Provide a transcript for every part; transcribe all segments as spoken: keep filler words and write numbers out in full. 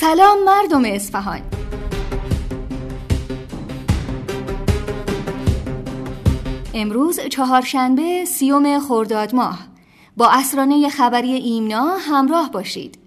سلام مردم اصفهان. امروز چهارشنبه سیوم خرداد ماه. با اسرانه خبری ایمنا همراه باشید.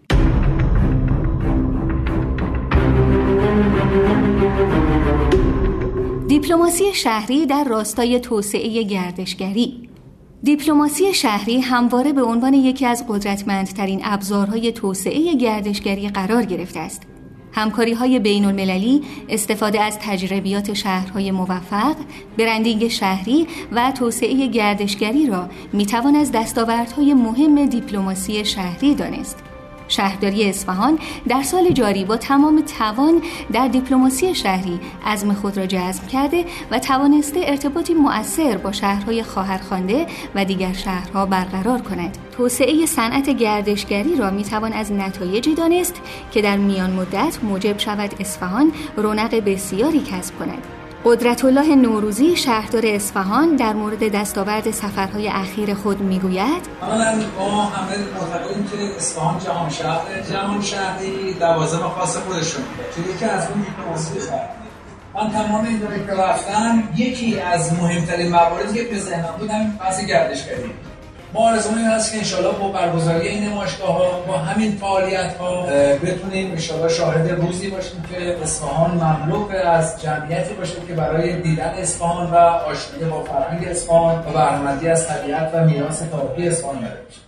دیپلماسی شهری در راستای توسعه گردشگری. دیپلماسی شهری همواره به عنوان یکی از قدرتمندترین ابزارهای توسعه گردشگری قرار گرفته است. همکاری‌های بین‌المللی، استفاده از تجربیات شهرهای موفق، برندینگ شهری و توسعه گردشگری را می‌توان از دستاوردهای مهم دیپلماسی شهری دانست. شهرداری اصفهان در سال جاری با تمام توان در دیپلماسی شهری عزم خود را جزم کرده و توانسته ارتباطی مؤثر با شهرهای خواهرخوانده و دیگر شهرها برقرار کند. توسعه صنعت گردشگری را میتوان از نتایجی دانست که در میان مدت موجب شود اصفهان رونق بسیاری کسب کند. قدرت‌الله نوروزی شهردار اصفهان در مورد دستاورد سفرهای اخیر خود میگوید: اولا ما همه معتقدیم که اصفهان جهان شهر جهان شهری لوازم خاص خودشون داره که یکی از اون دیپلماسی شهری. من تمام این دوره که رفتم یکی از مهمترین مواردی که به ذهنم بود همین بحث گردشگری. ما آرزومون این هست که انشالله با برگزاری این نمایشگاه‌ها با همین فعالیت‌ها بتونیم انشالله شاهد روزی باشیم که اصفهان مملو از جمعیتی باشه که برای دیدن اصفهان و آشنایی با فرهنگ اصفهان و بهره‌مندی از طبیعت و میراث تاریخی اصفهان اومده باشه.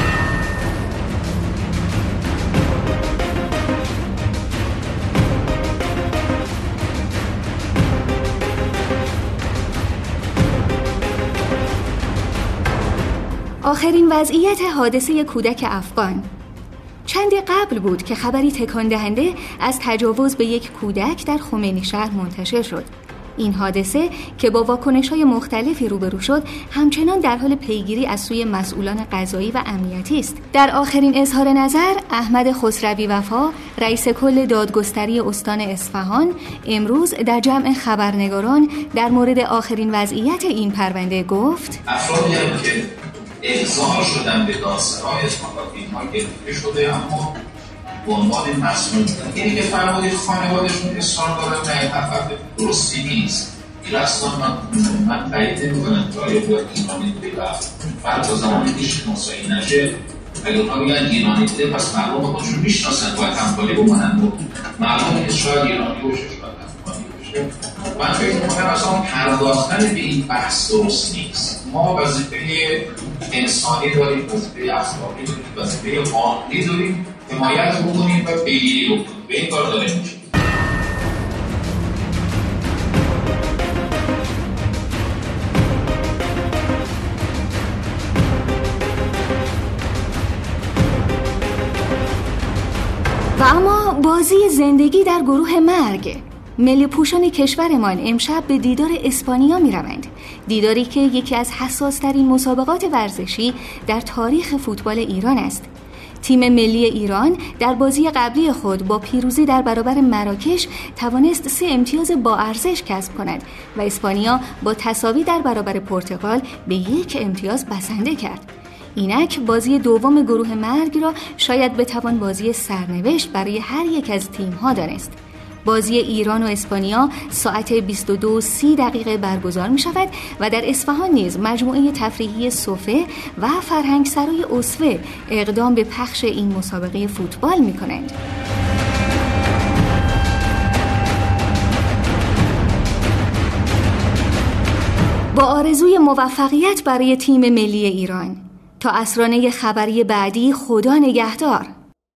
آخرین وضعیت حادثه کودک افغان. چندی قبل بود که خبری تکان دهنده از تجاوز به یک کودک در خمینی شهر منتشر شد. این حادثه که با واکنش‌های مختلفی روبرو شد، همچنان در حال پیگیری از سوی مسئولان قضایی و امنیتی است. در آخرین اظهار نظر، احمد خسروی وفا، رئیس کل دادگستری استان اصفهان، امروز در جمع خبرنگاران در مورد آخرین وضعیت این پرونده گفت: افرادی هم که احضار شدن به دادسرای اصفهان و فیلم‌ها گرفته شده، اما به عنوان مسئول اینی که فرمودید خانواده‌شون اصرار دارن در این حرف درستی نیست. این اصلا من من تایید نمی‌کنم که آیا باید ایرانی دیده و فرد تا زمانی که شناسایی نشه اگر اونها بگن ایرانی دیده پس مردم خودشون میشناسن باید همکاری بکنن و مردم که شاید ایرانی باشه شاید افغانی باشه. من فکر می‌کنم اصلا پرداختن به این بحث درست نیست. ما وظیفه انسانی داریم، وظیفه اخلاقی داریم، وظیفه قانونی داریم، حمایت بکنیم و پیگیری بکنیم. به این کار داریم میشیم. و اما بازی زندگی در گروه مرگ. ملی پوشان کشورمان امشب به دیدار اسپانیا می روند. دیداری که یکی از حساس‌ترین مسابقات ورزشی در تاریخ فوتبال ایران است. تیم ملی ایران در بازی قبلی خود با پیروزی در برابر مراکش توانست سه امتیاز با ارزش کسب کند و اسپانیا با تساوی در برابر پرتغال به یک امتیاز بسنده کرد. اینک بازی دوم گروه مرگ را شاید بتوان بازی سرنوشت برای هر یک از تیم‌ها دانست. بازی ایران و اسپانیا ساعت بیست و دو و سی دقیقه برگزار می شود و در اصفهان نیز مجموعه تفریحی صوفه و فرهنگ سرای اسوه اقدام به پخش این مسابقه فوتبال می کنند. با آرزوی موفقیت برای تیم ملی ایران، تا اسرانه خبری بعدی خدا نگهدار.